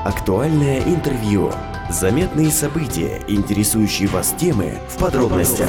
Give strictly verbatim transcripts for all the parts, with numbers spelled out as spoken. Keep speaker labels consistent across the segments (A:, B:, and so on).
A: Актуальное интервью. Заметные события, интересующие вас темы в подробностях.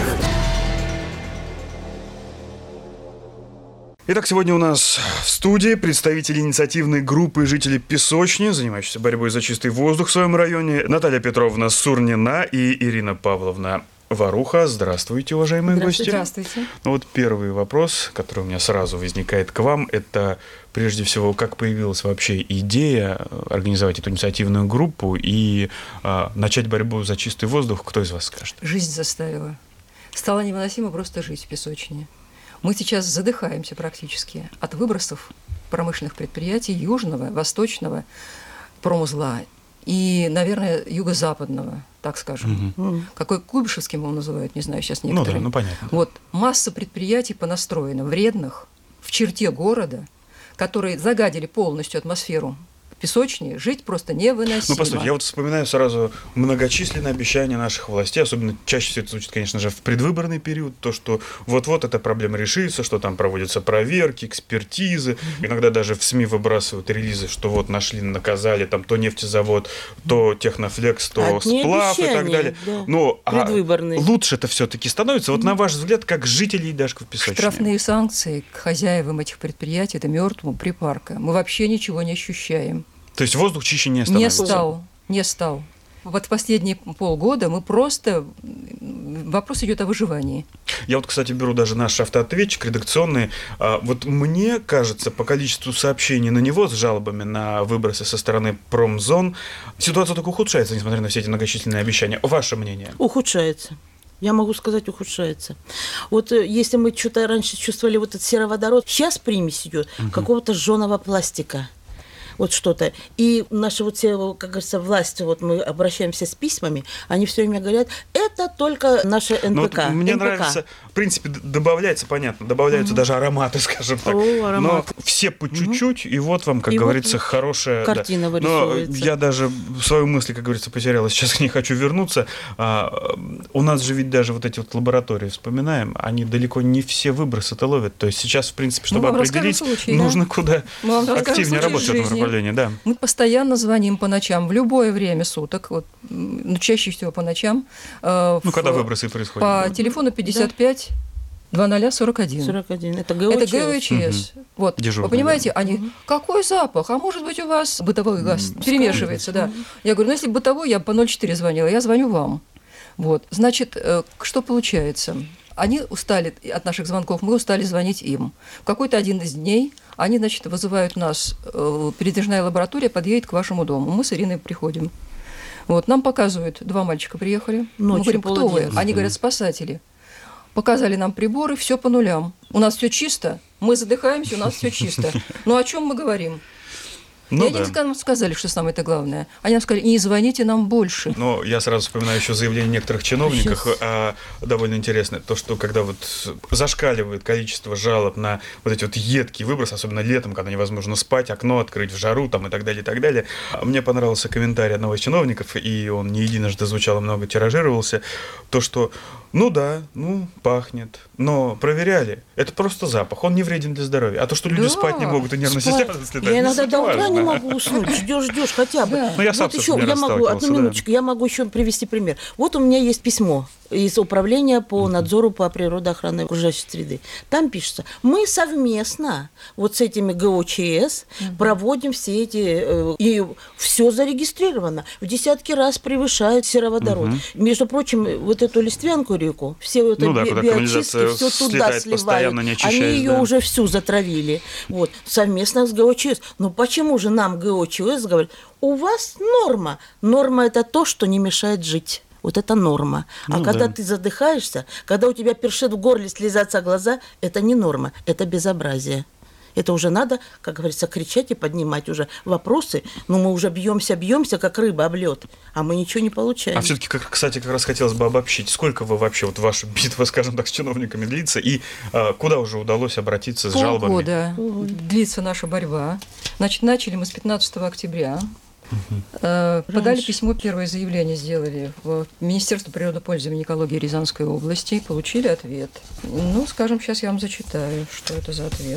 B: Итак, сегодня у нас в студии представители инициативной группы жителей Песочни, занимающиеся борьбой за чистый воздух в своем районе, Наталья Петровна Сурнина и Ирина Павловна Варуха. Здравствуйте, уважаемые гости.
C: Здравствуйте.
B: Ну вот первый вопрос, который у меня сразу возникает к вам, это прежде всего, как появилась вообще идея организовать эту инициативную группу и а, начать борьбу за чистый воздух? Кто из вас скажет?
C: Жизнь заставила. Стало невыносимо просто жить в Песочне. Мы сейчас задыхаемся практически от выбросов промышленных предприятий южного, восточного промузла и, наверное, юго-западного, так скажем. Угу. Какой Куйбышевским его называют, не знаю, сейчас некоторые.
B: Ну да, ну понятно.
C: Вот масса предприятий понастроена, вредных, в черте города, которые загадили полностью атмосферу Песочни, жить просто невыносимо.
B: Ну, постойте, я вот вспоминаю сразу многочисленные обещания наших властей, особенно чаще всего это звучит, конечно же, в предвыборный период, то, что вот-вот эта проблема решится, что там проводятся проверки, экспертизы, mm-hmm. иногда даже в СМИ выбрасывают релизы, что вот нашли, наказали там то нефтезавод, то Технофлекс, то
D: Одни
B: сплав и так далее.
D: Да.
B: Но а лучше это все-таки становится, вот mm-hmm. на ваш взгляд, как жителей Дашков Песочни?
C: Штрафные санкции к хозяевам этих предприятий – это мертвому припарка. Мы вообще ничего не ощущаем.
B: То есть воздух чище не становится?
C: Не стал, не стал. Вот последние полгода мы просто... Вопрос идет о выживании.
B: Я вот, кстати, беру даже наш автоответчик редакционный. Вот мне кажется, по количеству сообщений на него с жалобами на выбросы со стороны промзон, ситуация только ухудшается, несмотря на все эти многочисленные обещания. Ваше мнение?
D: Ухудшается. Я могу сказать, ухудшается. Вот если мы что-то раньше чувствовали вот этот сероводород, сейчас примесь идет угу. какого-то жженого пластика. Вот что-то. И наши вот все, как говорится, власти, вот мы обращаемся с письмами, они все время говорят, это только наша эн пэ ка.
B: Вот мне
D: эн пэ ка.
B: Нравится, в принципе, добавляется, понятно, добавляются угу. даже ароматы, скажем так.
D: О, аромат.
B: Но все по чуть-чуть, угу. и вот вам, как
D: и
B: говорится,
D: вот
B: хорошая...
D: картина
B: да.
D: вырисовывается.
B: Но я даже свою мысль, как говорится, потеряла, сейчас не хочу вернуться. А, у нас же ведь даже вот эти вот лаборатории, вспоминаем, они далеко не все выбросы-то ловят. То есть сейчас, в принципе, чтобы определить, случай, нужно да? куда активнее работать в этом направлении. Да.
C: Мы постоянно звоним по ночам, в любое время суток, вот, ну, чаще всего по ночам. Э,
B: ну,
C: в,
B: когда выбросы происходят?
C: По да. телефону пятьдесят пять двадцать сорок один.
D: сорок один. Это гэ о че эс.
C: Это гэ о че эс. Угу. Вот.
B: Дежурный,
C: вы понимаете,
B: да.
C: они, какой запах? А может быть, у вас бытовой газ mm, перемешивается, да. Я говорю, ну, если бытовой, я по ноль четыре звонила, я звоню вам. Вот. Значит, что получается? Они устали от наших звонков, мы устали звонить им. В какой-то один из дней они, значит, вызывают нас, передвижная лаборатория подъедет к вашему дому. Мы с Ириной приходим. Вот, нам показывают, два мальчика приехали. Ночью, мы говорим, кто вы? Они говорят, спасатели. Показали нам приборы, все по нулям. У нас все чисто, мы задыхаемся, у нас все чисто. Ну о чем мы говорим? Ну, и они да. нам сказали, что самое-то главное. Они нам сказали, не звоните нам больше.
B: Но я сразу вспоминаю еще заявление некоторых чиновников, а, довольно интересное, то, что когда вот зашкаливает количество жалоб на вот эти вот едкие выбросы, особенно летом, когда невозможно спать, окно открыть в жару там, и так далее, и так далее. Мне понравился комментарий одного из чиновников, и он не единожды звучал, много тиражировался, то, что ну да, ну пахнет, но проверяли, это просто запах, он не вреден для здоровья. А то, что люди да, спать не могут и нервная система слетает.
D: Я иногда до утра не могу уснуть, ждешь, ждешь хотя бы.
B: Да. Ну, я сам
D: вот еще, я могу, одну минуточку, да. я могу еще привести пример. Вот у меня есть письмо из управления по надзору по природоохране окружающей среды. Там пишется, мы совместно вот с этими гэ о че эс угу. проводим все эти, и все зарегистрировано. В десятки раз превышает сероводород. Угу. Между прочим, вот эту листвянку реку, все вот
B: ну,
D: эти
B: да,
D: биочистки все туда сливают. Они ее да. уже всю затравили. Вот, совместно с гэ о че эс. Но почему же нам гэ о че эс говорит, у вас норма. Норма – это то, что не мешает жить. Вот это норма. А ну, когда да. ты задыхаешься, когда у тебя першит в горле, слезятся глаза, это не норма, это безобразие. Это уже надо, как говорится, кричать и поднимать уже вопросы. Но мы уже бьемся, бьемся, как рыба об лед, а мы ничего не получаем.
B: А все-таки, кстати, как раз хотелось бы обобщить, сколько вы вообще, вот ваша битва, скажем так, с чиновниками длится, и а, куда уже удалось обратиться с жалобами?
C: Полгода длится наша борьба. Значит, начали мы с пятнадцатого октября. Угу. Подали Раньше. письмо, первое заявление сделали в Министерство природопользования и экологии Рязанской области, получили ответ. Ну, скажем, сейчас я вам зачитаю, что это за ответ.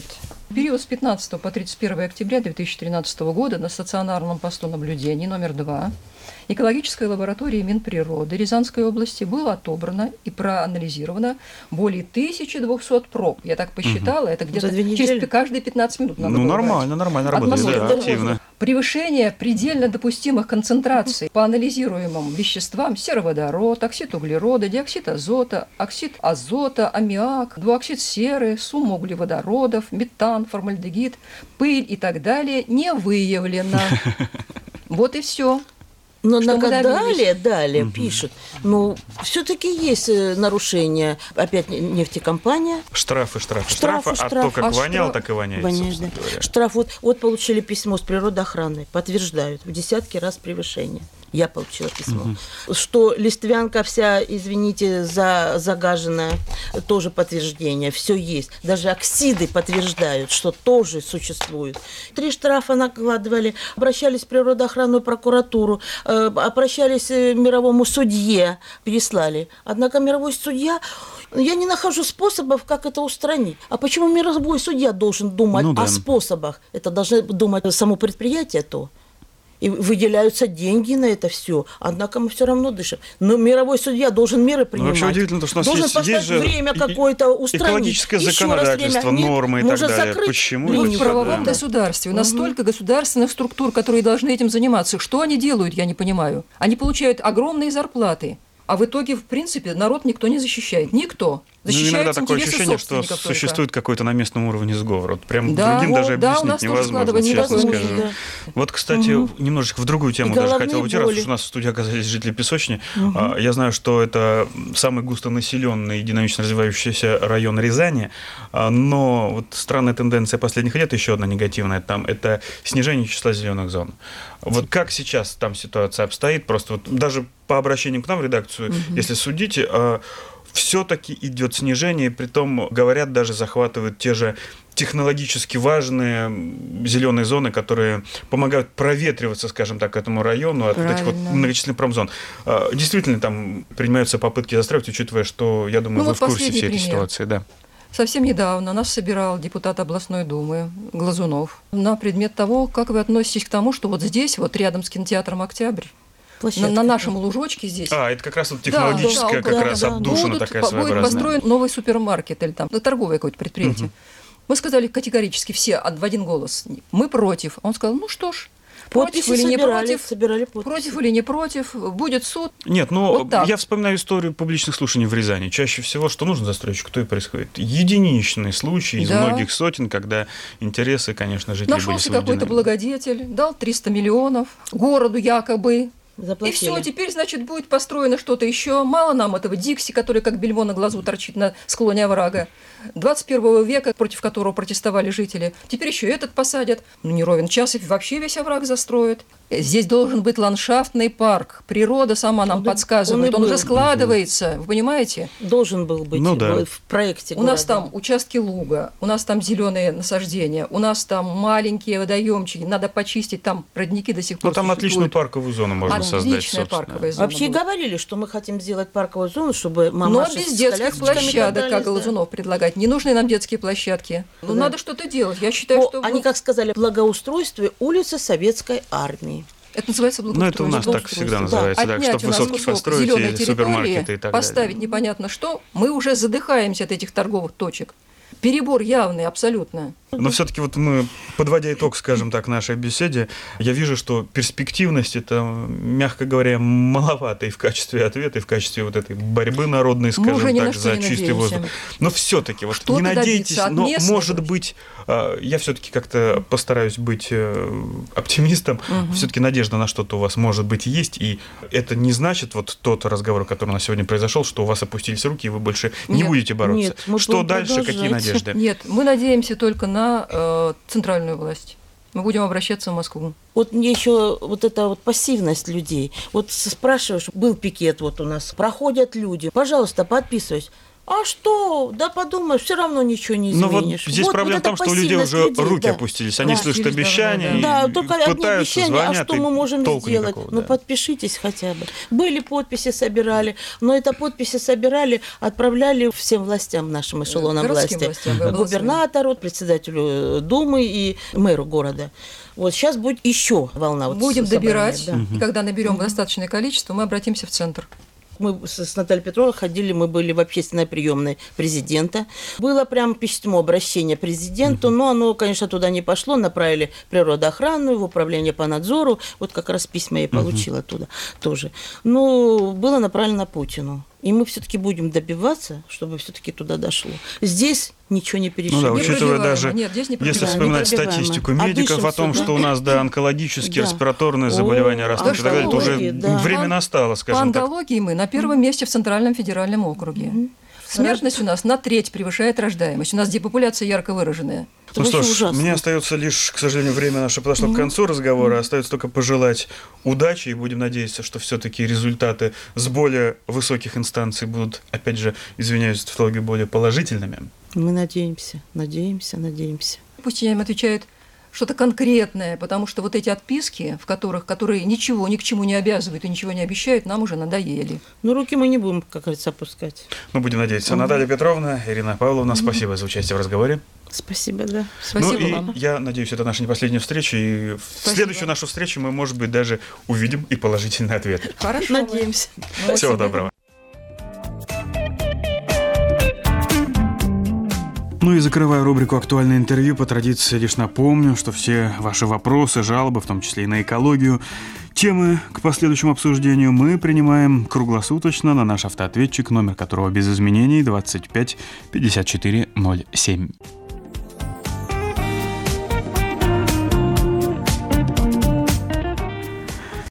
C: В период с пятнадцатого по тридцать первое октября две тысячи тринадцатого года на стационарном посту наблюдения номер два экологической лаборатории Минприроды Рязанской области было отобрано и проанализировано более тысячи двухсот проб. Я так посчитала, угу. это где-то через каждые пятнадцать минут надо
B: Ну,
C: было
B: нормально,
C: брать.
B: нормально работает, да, активно.
C: Превышение предельно допустимых концентраций по анализируемым веществам: сероводород, оксид углерода, диоксид азота, оксид азота, аммиак, двуоксид серы, сумма углеводородов, метан, формальдегид, пыль и так далее не выявлено. Вот и все.
D: Но что далее, далее угу. пишут, ну, все-таки есть нарушения. Опять нефтекомпания.
B: Штрафы, штрафы,
D: штрафы.
B: штрафы. А то, как
D: а
B: вонял,
D: штраф...
B: так и воняет.
D: Воняешь, да. Штраф. Вот, вот получили письмо с природоохраны. Подтверждают. В десятки раз превышение. Я получила письмо. Угу. Что листвянка вся, извините, за, загаженная, тоже подтверждение. Все есть. Даже оксиды подтверждают, что тоже существует. Три штрафа накладывали. Обращались в природоохранную прокуратуру. Э, обращались к мировому судье. Переслали. Однако мировой судья... Я не нахожу способов, как это устранить. А почему мировой судья должен думать ну, да. о способах? Это должно думать само предприятие то. И выделяются деньги на это все. Однако мы все равно дышим. Но мировой судья должен меры принимать.
B: Ну, вообще удивительно, то, что у нас
C: должен
B: есть,
C: поставить
B: есть же
C: время какое-то устранить.
B: Экологическое законодательство, нормы и так далее.
C: Закрыть.
B: Почему?
C: Мы
B: это
C: в правовом
B: да.
C: государстве. У нас угу. столько государственных структур, которые должны этим заниматься. Что они делают, я не понимаю. Они получают огромные зарплаты. А в итоге, в принципе, народ никто не защищает. Никто.
B: Ну, иногда такое ощущение, что
C: только.
B: существует какой-то на местном уровне сговор. Вот прям
C: да,
B: другим
C: о,
B: даже
C: да,
B: объяснить невозможно, честно скажу. Да. Вот, кстати, угу. немножечко в другую тему и даже хотел уйти, раз уж у нас в студии оказались жители Песочни. Угу. Я знаю, что это самый густонаселенный и динамично развивающийся район Рязани, но вот странная тенденция последних лет, еще одна негативная, там, это снижение числа зеленых зон. Вот как сейчас там ситуация обстоит, просто вот даже по обращению к нам в редакцию, угу. если судить, все-таки идет снижение, притом, говорят, даже захватывают те же технологически важные зеленые зоны, которые помогают проветриваться, скажем так, этому району от Правильно. Этих вот многочисленных промзон. Действительно, там принимаются попытки застраивать, учитывая, что, я думаю, ну, вы вот в курсе всей этой ситуации. Да.
C: Совсем недавно нас собирал депутат областной думы Глазунов на предмет того, как вы относитесь к тому, что вот здесь, вот рядом с кинотеатром «Октябрь», На, на нашем лужочке здесь.
B: А, это как раз вот технологическая, да, как да, раз да, отдушина будут, такая своеобразная.
C: Будет построен новый супермаркет или там торговое какое-то предприятие. Угу. Мы сказали категорически все в один голос: мы против. Он сказал: ну что ж, против или не против,
D: собирали
C: против или не против, будет суд.
B: Нет, ну вот я вспоминаю историю публичных слушаний в Рязани. Чаще всего, что нужно застройщику, то и происходит. Единичный случай из да. многих сотен, когда интересы, конечно, жителей
C: Нашелся
B: были соблюдены.
C: Нашелся какой-то благодетель, дал триста миллионов городу якобы.
D: Заплатили.
C: И все, теперь, значит, будет построено что-то еще. Мало нам этого Дикси, который как бельмо на глазу торчит на склоне оврага. двадцать первого века, против которого протестовали жители. Теперь еще этот посадят. Ну, не ровен час, и вообще весь овраг застроят. Здесь должен быть ландшафтный парк. Природа сама нам он подсказывает. Он, он уже складывается, вы понимаете?
D: Должен был быть
B: ну, да.
D: в проекте
C: У города. Нас там участки луга, у нас там зеленые насаждения, у нас там маленькие водоемчики. Надо почистить, там родники до сих пор.
B: Ну, там
C: существуют.
B: Отличную парковую зону можно создать, собственно.
C: Парковая зона
D: Вообще
C: была.
D: Говорили, что мы хотим сделать парковую зону, чтобы мамаши
C: Но без детских площадок, как Глазунов
D: да.
C: предлагает. Не нужны нам детские площадки. Ну, да. надо что-то делать. Я считаю,
D: По,
C: что...
D: Они, как сказали, благоустройстве улицы Советской Армии.
C: Это называется благоустройство.
B: Ну, это у нас так всегда называется,
C: да,
B: да, чтобы высотки построить, и супермаркеты и так
C: поставить
B: далее.
C: непонятно что, мы уже задыхаемся от этих торговых точек. Перебор явный, абсолютно.
B: Но все-таки вот мы, подводя итог, скажем так, нашей беседе, я вижу, что перспективность это, мягко говоря, маловато и в качестве ответа, и в качестве вот этой борьбы народной, скажем так, за чистый воздух. Но все-таки вот не надейтесь, но может быть, я все-таки как-то постараюсь быть оптимистом, угу. все-таки надежда на что-то у вас может быть есть, и это не значит вот тот разговор, который у нас сегодня произошел, что у вас опустились руки, и вы больше не нет, будете бороться.
D: Нет,
B: что дальше, какие надежды?
C: Нет, мы надеемся только на э, центральную власть. Мы будем обращаться в Москву.
D: Вот мне еще вот эта вот пассивность людей. Вот спрашиваешь, был пикет вот у нас, проходят люди, пожалуйста, подписывайся. А что? Да подумаешь, все равно ничего не
B: Но
D: изменишь.
B: вот здесь
D: вот,
B: проблема
D: вот
B: в том, что у людей уже
D: людей,
B: руки
D: да.
B: опустились. Они
D: да.
B: слышат обещания,
D: да,
B: и
D: только одни
B: пытаются,
D: обещания,
B: звонят,
D: а что мы можем
B: толку
D: сделать?
B: никакого,
D: Ну,
B: да.
D: подпишитесь хотя бы. Были подписи, собирали, но это подписи собирали, отправляли всем властям, нашим эшелонам
C: Городским
D: власти.
C: властям,
D: Губернатору, председателю Думы и мэру города. Вот сейчас будет еще волна. Вот
C: Будем
D: собрания,
C: добирать,
D: да.
C: и когда наберем достаточное количество, мы обратимся в центр.
D: Мы с Натальей Петровной ходили, мы были в общественной приемной президента. Было прям письмо, обращение президенту, но оно, конечно, туда не пошло. Направили в природоохрану, в управление по надзору. Вот как раз письма я получила оттуда тоже. Но было направлено Путину. И мы все-таки будем добиваться, чтобы все-таки туда дошло. Здесь ничего не перешли.
B: Ну да,
C: Не
B: учитывая
C: пробиваемо.
B: даже,
C: Нет, здесь не
B: если
C: пробиваемо.
B: вспоминать
D: Не пробиваемо.
B: статистику медиков о том,
D: Отдышимся,
B: что
D: да.
B: у нас, да, онкологические,
D: Да.
B: респираторные
D: О,
B: заболевания растут и так далее, то уже
D: онкология, да.
B: время
C: По-
B: настало,
C: По
B: скажем так.
C: онкологии мы на первом месте в Центральном федеральном округе. Смертность у нас на треть превышает рождаемость. У нас депопуляция ярко выраженная.
B: Ну
D: Это
B: что
D: очень
B: ж,
D: ужасно.
B: мне остается лишь, к сожалению, время наше подошло к концу разговора. Остается только пожелать удачи и будем надеяться, что все-таки результаты с более высоких инстанций будут, опять же, извиняюсь за тавтологию, более положительными.
D: Мы надеемся, надеемся, надеемся.
C: Пусть им отвечают что-то конкретное, потому что вот эти отписки, в которых, которые ничего ни к чему не обязывают и ничего не обещают, нам уже надоели.
D: Но руки мы не будем, как говорится, опускать.
B: Ну, будем надеяться. Наталья Петровна, Ирина Павловна, спасибо за участие в разговоре.
D: Спасибо, да.
C: Спасибо
B: ну и
C: вам.
B: я надеюсь, это наша не последняя встреча, и в
C: Спасибо.
B: следующую нашу встречу мы, может быть, даже увидим и положительный ответ.
C: Хорошо.
D: Надеемся.
C: Мы
B: Всего
C: себе-
B: доброго. Ну и закрывая рубрику «Актуальное интервью», по традиции лишь напомню, что все ваши вопросы, жалобы, в том числе и на экологию, темы к последующему обсуждению мы принимаем круглосуточно на наш автоответчик, номер которого без изменений двадцать пять пятьдесят четыре ноль семь.